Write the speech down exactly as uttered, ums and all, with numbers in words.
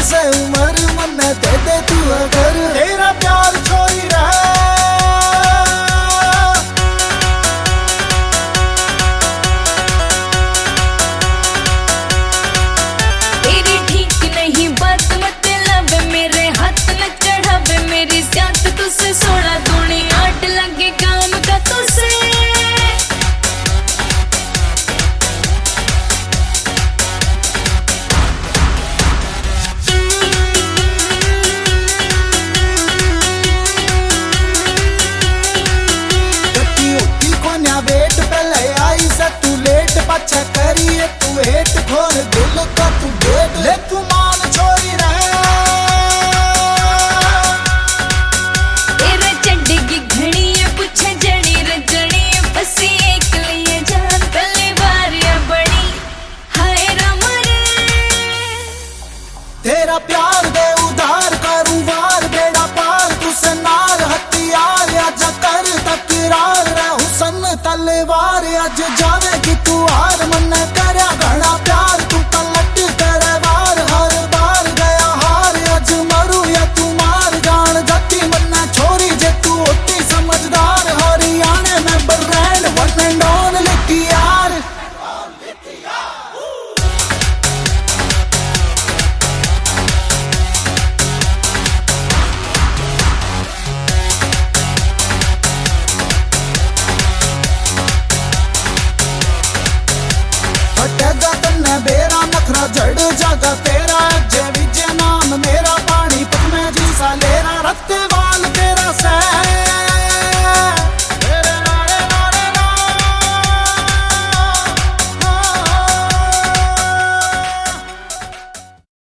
से उम्र मन दे दे तू अगर तेरा प्यार छोरी रहा तेरी ठीक नहीं बात मतलब मेरे हाथ न चढ़ावे मेरी ज्यादा तुझसे सोलह दूनी आठ लगे काम का तुझसे वेट पहले आई से तू लेट पछा करिए तू हेट खोल दिल का तू गेट ले तू मान छोरी रहे तेरा चढ़ेगी घड़ी है पूछे जड़ी रजड़ी बसी एक लिए जान पहले बार या बड़ी हाय राम रे तेरा प्यार दे उधार करूं वार बेड़ा पार तुझसे नार हथियार आज कर तकरार हुसन तलवार आज